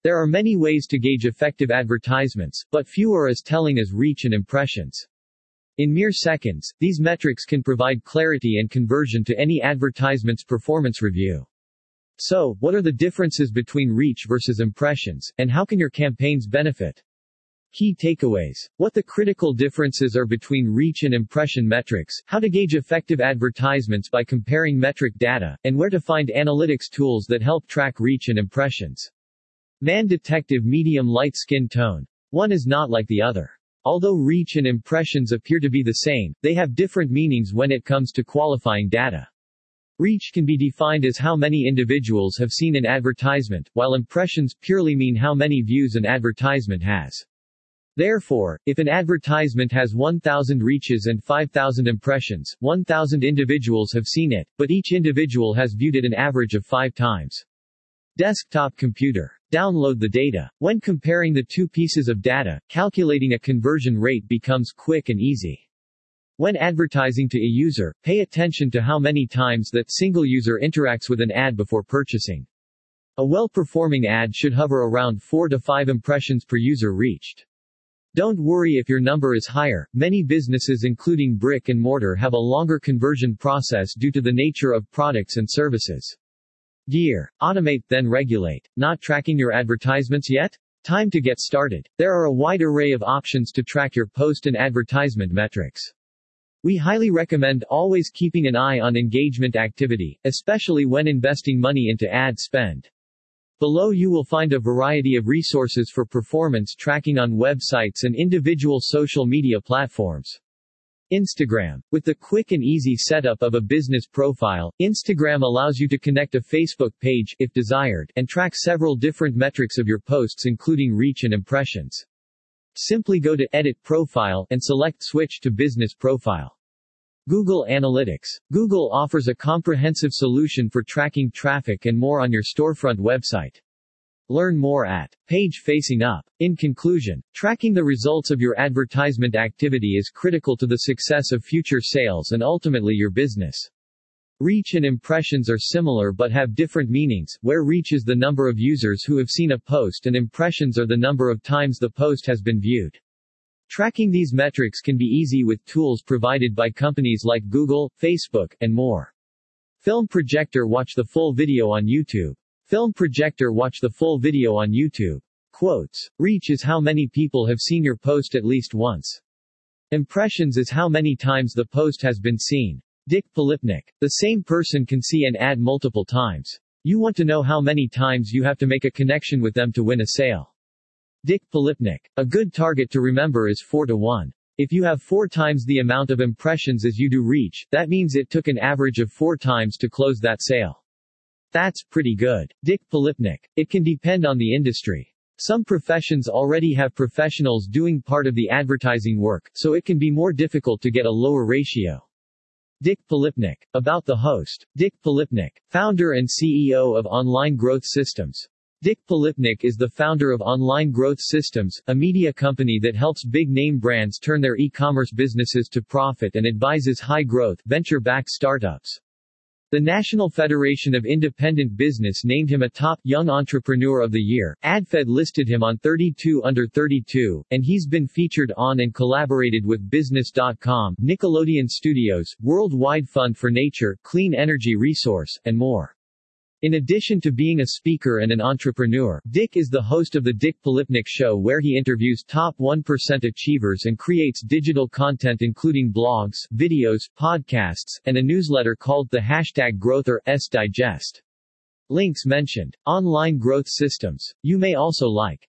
There are many ways to gauge effective advertisements, but few are as telling as reach and impressions. In mere seconds, these metrics can provide clarity and conversion to any advertisement's performance review. So, what are the differences between reach versus impressions, and how can your campaigns benefit? Key takeaways. What the critical differences are between reach and impression metrics, how to gauge effective advertisements by comparing metric data, and where to find analytics tools that help track reach and impressions. Man detective medium light skin tone. One is not like the other. Although reach and impressions appear to be the same, they have different meanings when it comes to qualifying data. Reach can be defined as how many individuals have seen an advertisement, while impressions purely mean how many views an advertisement has. Therefore, if an advertisement has 1,000 reaches and 5,000 impressions, 1,000 individuals have seen it, but each individual has viewed it an average of 5 times. Desktop computer. Download the data. When comparing the two pieces of data, calculating a conversion rate becomes quick and easy. When advertising to a user, pay attention to how many times that single user interacts with an ad before purchasing. A well-performing ad should hover around 4 to 5 impressions per user reached. Don't worry if your number is higher. Many businesses including brick and mortar have a longer conversion process due to the nature of products and services. Gear. Automate then regulate. Not tracking your advertisements yet? Time to get started. There are a wide array of options to track your post and advertisement metrics. We highly recommend always keeping an eye on engagement activity, especially when investing money into ad spend. Below you will find a variety of resources for performance tracking on websites and individual social media platforms. Instagram. With the quick and easy setup of a business profile, Instagram allows you to connect a Facebook page, if desired, and track several different metrics of your posts including reach and impressions. Simply go to Edit Profile and select Switch to Business Profile. Google Analytics. Google offers a comprehensive solution for tracking traffic and more on your storefront website. Learn more at Page Facing Up. In conclusion, tracking the results of your advertisement activity is critical to the success of future sales and ultimately your business. Reach and impressions are similar but have different meanings, where reach is the number of users who have seen a post and impressions are the number of times the post has been viewed. Tracking these metrics can be easy with tools provided by companies like Google, Facebook, and more. Film projector. Watch the full video on YouTube. Film projector. Watch the full video on YouTube. Quotes. Reach is how many people have seen your post at least once. Impressions is how many times the post has been seen. Dick Polipnik. The same person can see an ad multiple times. You want to know how many times you have to make a connection with them to win a sale. Dick Polipnik. A good target to remember is 4 to 1. If you have 4 times the amount of impressions as you do reach, that means it took an average of 4 times to close that sale. That's pretty good. Dick Polipnik. It can depend on the industry. Some professions already have professionals doing part of the advertising work, so it can be more difficult to get a lower ratio. Dick Polipnik. About the host. Dick Polipnik, founder and CEO of Online Growth Systems. Dick Polipnik is the founder of Online Growth Systems, a media company that helps big-name brands turn their e-commerce businesses to profit and advises high-growth, venture-backed startups. The National Federation of Independent Business named him a top Young Entrepreneur of the Year, AdFed listed him on 32 Under 32, and he's been featured on and collaborated with Business.com, Nickelodeon Studios, Worldwide Fund for Nature, Clean Energy Resource, and more. In addition to being a speaker and an entrepreneur, Dick is the host of The Dick Polipnik Show, where he interviews top 1% achievers and creates digital content including blogs, videos, podcasts, and a newsletter called the #Growth or S Digest. Links mentioned. Online Growth Systems. You may also like